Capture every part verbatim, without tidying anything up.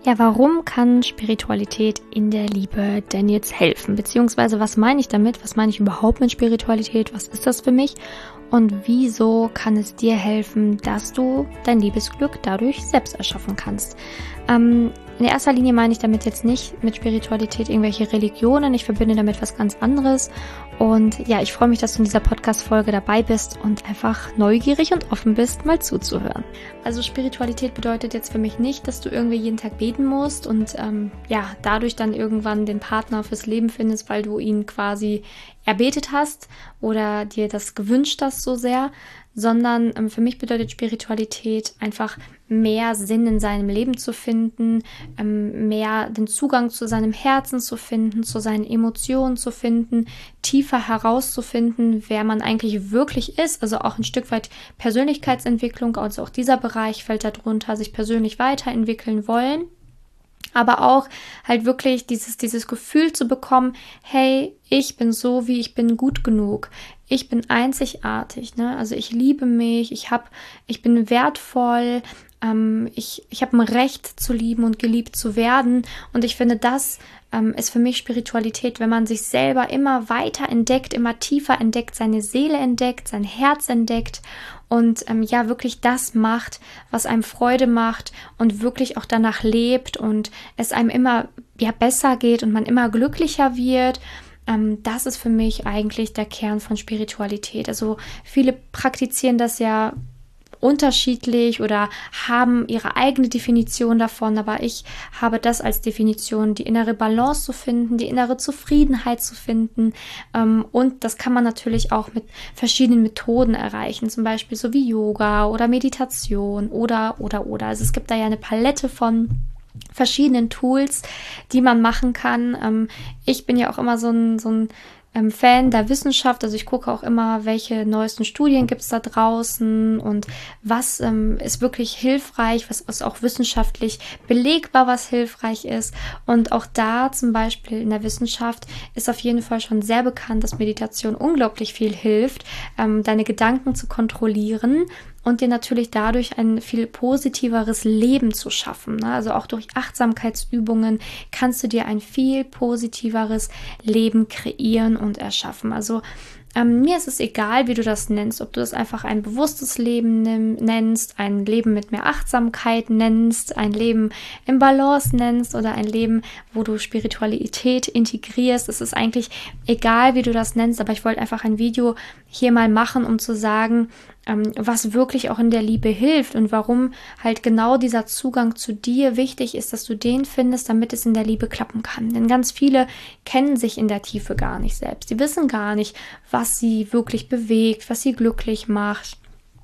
Ja, warum kann Spiritualität in der Liebe denn jetzt helfen? Beziehungsweise, was meine ich damit? Was meine ich überhaupt mit Spiritualität? Was ist das für mich? Und wieso kann es dir helfen, dass du dein Liebesglück dadurch selbst erschaffen kannst? Ähm, in erster Linie meine ich damit jetzt nicht mit Spiritualität irgendwelche Religionen. Ich verbinde damit was ganz anderes. Und ja, ich freue mich, dass du in dieser Podcast-Folge dabei bist und einfach neugierig und offen bist, mal zuzuhören. Also Spiritualität bedeutet jetzt für mich nicht, dass du irgendwie jeden Tag beten musst und ähm, ja, dadurch dann irgendwann den Partner fürs Leben findest, weil du ihn quasi erbetet hast oder dir das gewünscht hast so sehr, sondern ähm, für mich bedeutet Spiritualität einfach mehr Sinn in seinem Leben zu finden, ähm, mehr den Zugang zu seinem Herzen zu finden, zu seinen Emotionen zu finden, tiefer herauszufinden, wer man eigentlich wirklich ist, also auch ein Stück weit Persönlichkeitsentwicklung, also auch dieser Bereich fällt darunter, sich persönlich weiterentwickeln wollen. Aber auch halt wirklich dieses, dieses Gefühl zu bekommen, hey, ich bin so, wie ich bin, gut genug. Ich bin einzigartig, ne? Also ich liebe mich, ich hab, ich bin wertvoll, ähm, ich, ich habe ein Recht zu lieben und geliebt zu werden. Und ich finde, das ähm, ist für mich Spiritualität, wenn man sich selber immer weiter entdeckt, immer tiefer entdeckt, seine Seele entdeckt, sein Herz entdeckt. Und ähm, ja, wirklich das macht, was einem Freude macht und wirklich auch danach lebt und es einem immer ja, besser geht und man immer glücklicher wird. Ähm, das ist für mich eigentlich der Kern von Spiritualität. Also viele praktizieren das ja unterschiedlich oder haben ihre eigene Definition davon, aber ich habe das als Definition, die innere Balance zu finden, die innere Zufriedenheit zu finden, ähm, und das kann man natürlich auch mit verschiedenen Methoden erreichen, zum Beispiel so wie Yoga oder Meditation oder, oder, oder. Also es gibt da ja eine Palette von verschiedenen Tools, die man machen kann. Ähm, ich bin ja auch immer so ein, so ein Ähm, Fan der Wissenschaft, also ich gucke auch immer, welche neuesten Studien gibt es da draußen und was ähm, ist wirklich hilfreich, was ist auch wissenschaftlich belegbar, was hilfreich ist. Und auch da zum Beispiel in der Wissenschaft ist auf jeden Fall schon sehr bekannt, dass Meditation unglaublich viel hilft, ähm, deine Gedanken zu kontrollieren und dir natürlich dadurch ein viel positiveres Leben zu schaffen. Ne? Also auch durch Achtsamkeitsübungen kannst du dir ein viel positiveres Leben kreieren und erschaffen. Also ähm, mir ist es egal, wie du das nennst, ob du das einfach ein bewusstes Leben nimm, nennst, ein Leben mit mehr Achtsamkeit nennst, ein Leben im Balance nennst oder ein Leben, wo du Spiritualität integrierst. Es ist eigentlich egal, wie du das nennst, aber ich wollte einfach ein Video hier mal machen, um zu sagen, ähm, was wirklich auch in der Liebe hilft und warum halt genau dieser Zugang zu dir wichtig ist, dass du den findest, damit es in der Liebe klappen kann. Denn ganz viele kennen sich in der Tiefe gar nicht selbst. Sie wissen gar nicht, was sie wirklich bewegt, was sie glücklich macht.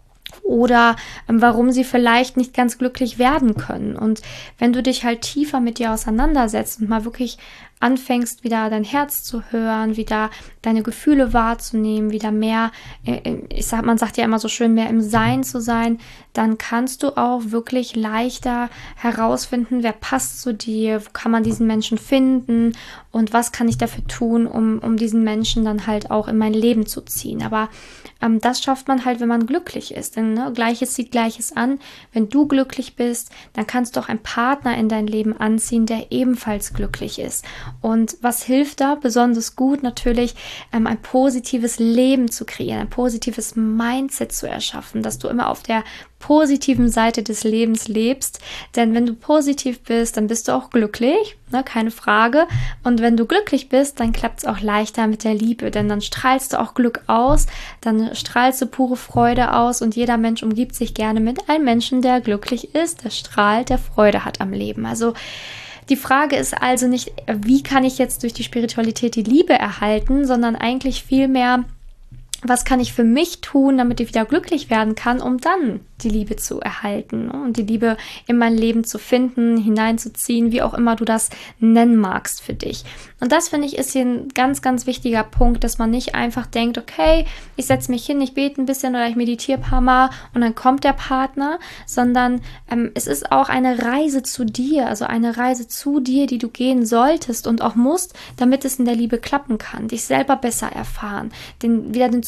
Oder ähm, warum sie vielleicht nicht ganz glücklich werden können. Und wenn du dich halt tiefer mit dir auseinandersetzt und mal wirklich anfängst, wieder dein Herz zu hören, wieder deine Gefühle wahrzunehmen, wieder mehr, äh, ich sag, man sagt ja immer so schön, mehr im Sein zu sein, dann kannst du auch wirklich leichter herausfinden, wer passt zu dir, wo kann man diesen Menschen finden und was kann ich dafür tun, um, um diesen Menschen dann halt auch in mein Leben zu ziehen. Aber ähm, das schafft man halt, wenn man glücklich ist. Denn ne, Gleiches zieht Gleiches an. Wenn du glücklich bist, dann kannst du auch einen Partner in dein Leben anziehen, der ebenfalls glücklich ist. Und was hilft da? Besonders gut natürlich, ähm, ein positives Leben zu kreieren, ein positives Mindset zu erschaffen, dass du immer auf der positiven Seite des Lebens lebst. Denn wenn du positiv bist, dann bist du auch glücklich, ne, keine Frage. Und wenn du glücklich bist, dann klappt es auch leichter mit der Liebe, denn dann strahlst du auch Glück aus, dann strahlst du pure Freude aus und jeder Mensch umgibt sich gerne mit einem Menschen, der glücklich ist, der strahlt, der Freude hat am Leben. Also die Frage ist also nicht, wie kann ich jetzt durch die Spiritualität die Liebe erhalten, sondern eigentlich vielmehr, was kann ich für mich tun, damit ich wieder glücklich werden kann, um dann die Liebe zu erhalten und die Liebe in mein Leben zu finden, hineinzuziehen, wie auch immer du das nennen magst für dich. Und das, finde ich, ist hier ein ganz, ganz wichtiger Punkt, dass man nicht einfach denkt, okay, ich setze mich hin, ich bete ein bisschen oder ich meditiere ein paar Mal und dann kommt der Partner, sondern ähm, es ist auch eine Reise zu dir, also eine Reise zu dir, die du gehen solltest und auch musst, damit es in der Liebe klappen kann, dich selber besser erfahren, den, wieder den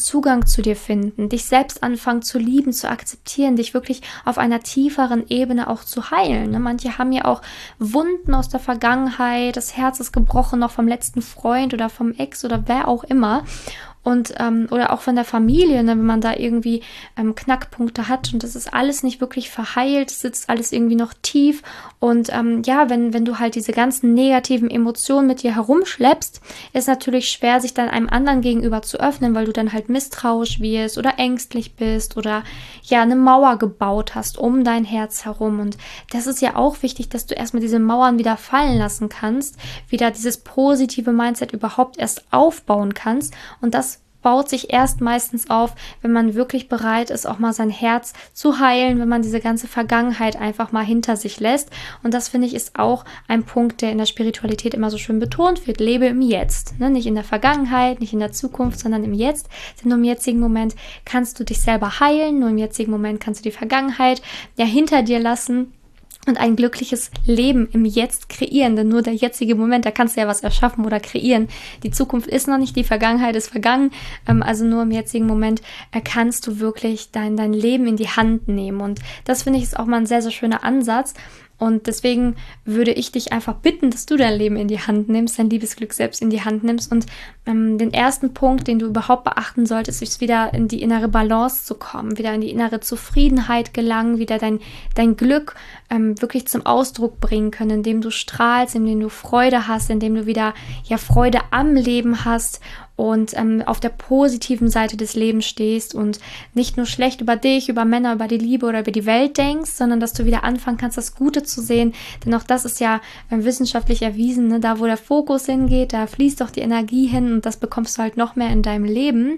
Zugang zu dir finden, dich selbst anfangen zu lieben, zu akzeptieren, dich wirklich auf einer tieferen Ebene auch zu heilen. Ne? Manche haben ja auch Wunden aus der Vergangenheit, das Herz ist gebrochen noch vom letzten Freund oder vom Ex oder wer auch immer. Und ähm, oder auch von der Familie, ne, wenn man da irgendwie ähm, Knackpunkte hat und das ist alles nicht wirklich verheilt, sitzt alles irgendwie noch tief und ähm, ja, wenn wenn du halt diese ganzen negativen Emotionen mit dir herumschleppst, ist natürlich schwer, sich dann einem anderen gegenüber zu öffnen, weil du dann halt misstrauisch wirst oder ängstlich bist oder ja eine Mauer gebaut hast um dein Herz herum und das ist ja auch wichtig, dass du erstmal diese Mauern wieder fallen lassen kannst, wieder dieses positive Mindset überhaupt erst aufbauen kannst und das baut sich erst meistens auf, wenn man wirklich bereit ist, auch mal sein Herz zu heilen, wenn man diese ganze Vergangenheit einfach mal hinter sich lässt. Und das, finde ich, ist auch ein Punkt, der in der Spiritualität immer so schön betont wird. Lebe im Jetzt. Ne? Nicht in der Vergangenheit, nicht in der Zukunft, sondern im Jetzt. Denn nur im jetzigen Moment kannst du dich selber heilen. Nur im jetzigen Moment kannst du die Vergangenheit ja hinter dir lassen. Und ein glückliches Leben im Jetzt kreieren, denn nur der jetzige Moment, da kannst du ja was erschaffen oder kreieren. Die Zukunft ist noch nicht, die Vergangenheit ist vergangen, also nur im jetzigen Moment kannst du wirklich dein, dein Leben in die Hand nehmen und das finde ich ist auch mal ein sehr, sehr schöner Ansatz. Und deswegen würde ich dich einfach bitten, dass du dein Leben in die Hand nimmst, dein Liebesglück selbst in die Hand nimmst. Und ähm, den ersten Punkt, den du überhaupt beachten solltest, ist wieder in die innere Balance zu kommen, wieder in die innere Zufriedenheit gelangen, wieder dein, dein Glück ähm, wirklich zum Ausdruck bringen können, indem du strahlst, indem du Freude hast, indem du wieder ja Freude am Leben hast und ähm, auf der positiven Seite des Lebens stehst und nicht nur schlecht über dich, über Männer, über die Liebe oder über die Welt denkst, sondern dass du wieder anfangen kannst, das Gute zu sehen. Denn auch das ist ja äh, wissenschaftlich erwiesen, ne? Da wo der Fokus hingeht, da fließt doch die Energie hin und das bekommst du halt noch mehr in deinem Leben.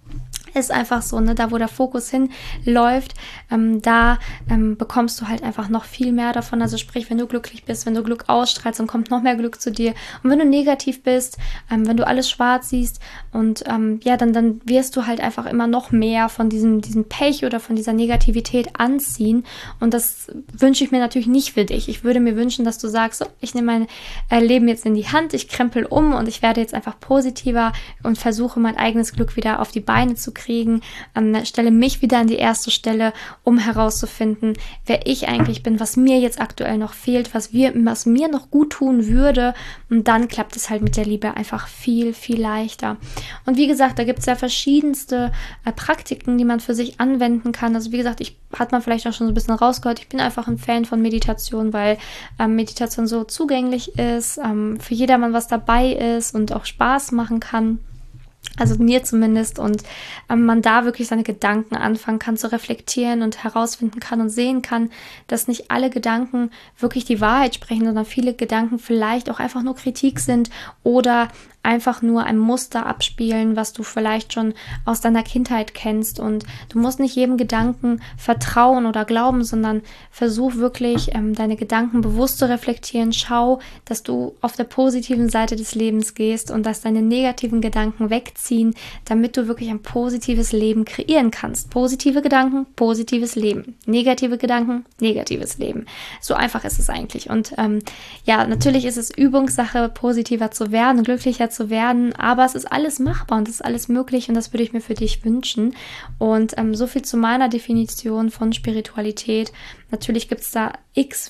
Ist einfach so, ne, da wo der Fokus hinläuft, ähm, da ähm, bekommst du halt einfach noch viel mehr davon. Also sprich, wenn du glücklich bist, wenn du Glück ausstrahlst, dann kommt noch mehr Glück zu dir. Und wenn du negativ bist, ähm, wenn du alles schwarz siehst und ähm, ja, dann, dann wirst du halt einfach immer noch mehr von diesem, diesem Pech oder von dieser Negativität anziehen. Und das wünsche ich mir natürlich nicht für dich. Ich würde mir wünschen, dass du sagst, so, ich nehme mein äh, Leben jetzt in die Hand, ich krempel um und ich werde jetzt einfach positiver und versuche mein eigenes Glück wieder auf die Beine zu kriegen. kriegen, ähm, stelle mich wieder an die erste Stelle, um herauszufinden, wer ich eigentlich bin, was mir jetzt aktuell noch fehlt, was, wir, was mir noch gut tun würde und dann klappt es halt mit der Liebe einfach viel, viel leichter. Und wie gesagt, da gibt es ja verschiedenste äh, Praktiken, die man für sich anwenden kann. Also wie gesagt, ich hat man vielleicht auch schon so ein bisschen rausgehört, ich bin einfach ein Fan von Meditation, weil ähm, Meditation so zugänglich ist, ähm, für jedermann was dabei ist und auch Spaß machen kann. Also mir zumindest und ähm, man da wirklich seine Gedanken anfangen kann zu reflektieren und herausfinden kann und sehen kann, dass nicht alle Gedanken wirklich die Wahrheit sprechen, sondern viele Gedanken vielleicht auch einfach nur Kritik sind oder einfach nur ein Muster abspielen, was du vielleicht schon aus deiner Kindheit kennst und du musst nicht jedem Gedanken vertrauen oder glauben, sondern versuch wirklich ähm, deine Gedanken bewusst zu reflektieren. Schau, dass du auf der positiven Seite des Lebens gehst und dass deine negativen Gedanken wegziehen, damit du wirklich ein positives Leben kreieren kannst. Positive Gedanken, positives Leben. Negative Gedanken, negatives Leben. So einfach ist es eigentlich. Und ähm, ja, natürlich ist es Übungssache, positiver zu werden, glücklicher zu werden, aber es ist alles machbar und es ist alles möglich und das würde ich mir für dich wünschen. Und ähm, so viel zu meiner Definition von Spiritualität. Natürlich gibt es da x,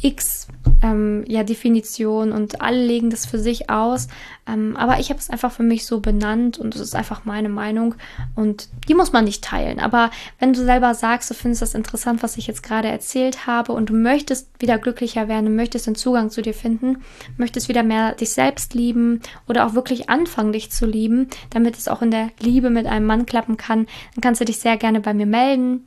x ähm, ja, Definitionen und alle legen das für sich aus, ähm, aber ich habe es einfach für mich so benannt und es ist einfach meine Meinung und die muss man nicht teilen. Aber wenn du selber sagst, du findest das interessant, was ich jetzt gerade erzählt habe und du möchtest wieder glücklicher werden, du möchtest den Zugang zu dir finden, möchtest wieder mehr dich selbst lieben oder auch wirklich anfangen, dich zu lieben, damit es auch in der Liebe mit einem Mann klappen kann, dann kannst du dich sehr gerne bei mir melden.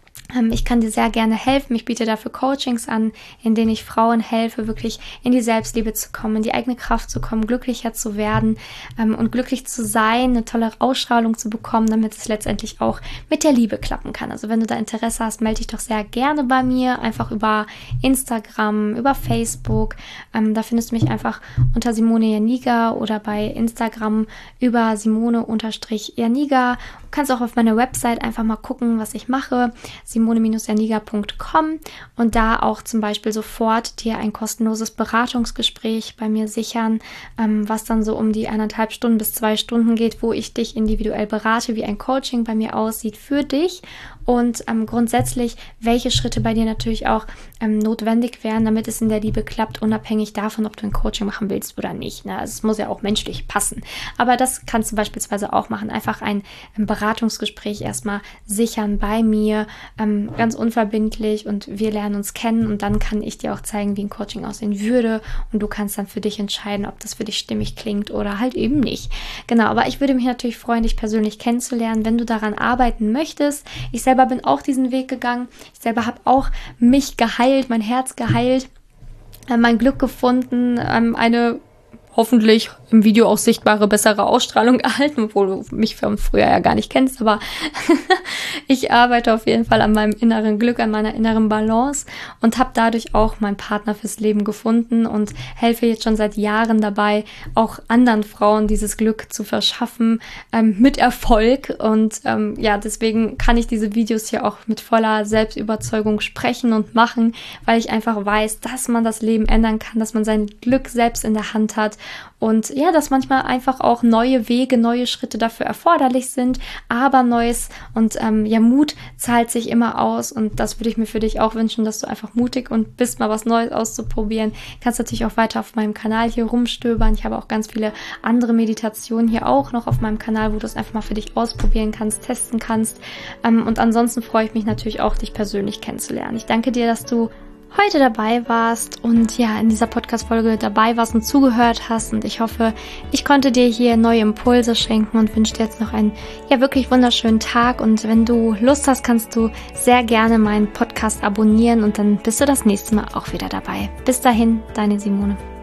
Ich kann dir sehr gerne helfen. Ich biete dafür Coachings an, in denen ich Frauen helfe, wirklich in die Selbstliebe zu kommen, in die eigene Kraft zu kommen, glücklicher zu werden ähm, und glücklich zu sein, eine tolle Ausstrahlung zu bekommen, damit es letztendlich auch mit der Liebe klappen kann. Also wenn du da Interesse hast, melde dich doch sehr gerne bei mir, einfach über Instagram, über Facebook. Ähm, da findest du mich einfach unter Simone Janiga oder bei Instagram über Simone-Janiga. Du kannst auch auf meiner Website einfach mal gucken, was ich mache. simone Bindestrich janiga Punkt com und da auch zum Beispiel sofort dir ein kostenloses Beratungsgespräch bei mir sichern, ähm, was dann so um die eineinhalb Stunden bis zwei Stunden geht, wo ich dich individuell berate, wie ein Coaching bei mir aussieht für dich und ähm, grundsätzlich, welche Schritte bei dir natürlich auch ähm, notwendig wären, damit es in der Liebe klappt, unabhängig davon, ob du ein Coaching machen willst oder nicht. Ne? Also es muss ja auch menschlich passen. Aber das kannst du beispielsweise auch machen. Einfach ein, ein Beratungsgespräch erstmal sichern bei mir, ähm, ganz unverbindlich und wir lernen uns kennen und dann kann ich dir auch zeigen, wie ein Coaching aussehen würde und du kannst dann für dich entscheiden, ob das für dich stimmig klingt oder halt eben nicht. Genau, aber ich würde mich natürlich freuen, dich persönlich kennenzulernen, wenn du daran arbeiten möchtest. Ich selber bin auch diesen Weg gegangen. Ich selber habe auch mich geheilt, mein Herz geheilt, äh, mein Glück gefunden, ähm, eine hoffentlich im Video auch sichtbare, bessere Ausstrahlung erhalten, obwohl du mich von früher ja gar nicht kennst, aber ich arbeite auf jeden Fall an meinem inneren Glück, an meiner inneren Balance und habe dadurch auch meinen Partner fürs Leben gefunden und helfe jetzt schon seit Jahren dabei, auch anderen Frauen dieses Glück zu verschaffen, ähm, mit Erfolg und ähm, ja, deswegen kann ich diese Videos hier auch mit voller Selbstüberzeugung sprechen und machen, weil ich einfach weiß, dass man das Leben ändern kann, dass man sein Glück selbst in der Hand hat und ja, dass manchmal einfach auch neue Wege, neue Schritte dafür erforderlich sind, aber Neues und ähm, ja, Mut zahlt sich immer aus und das würde ich mir für dich auch wünschen, dass du einfach mutig und bist, mal was Neues auszuprobieren. Kannst natürlich auch weiter auf meinem Kanal hier rumstöbern. Ich habe auch ganz viele andere Meditationen hier auch noch auf meinem Kanal, wo du es einfach mal für dich ausprobieren kannst, testen kannst ähm, und ansonsten freue ich mich natürlich auch, dich persönlich kennenzulernen. Ich danke dir, dass du heute dabei warst und ja, in dieser Podcast-Folge dabei warst und zugehört hast und ich hoffe, ich konnte dir hier neue Impulse schenken und wünsche dir jetzt noch einen, ja, wirklich wunderschönen Tag und wenn du Lust hast, kannst du sehr gerne meinen Podcast abonnieren und dann bist du das nächste Mal auch wieder dabei. Bis dahin, deine Simone.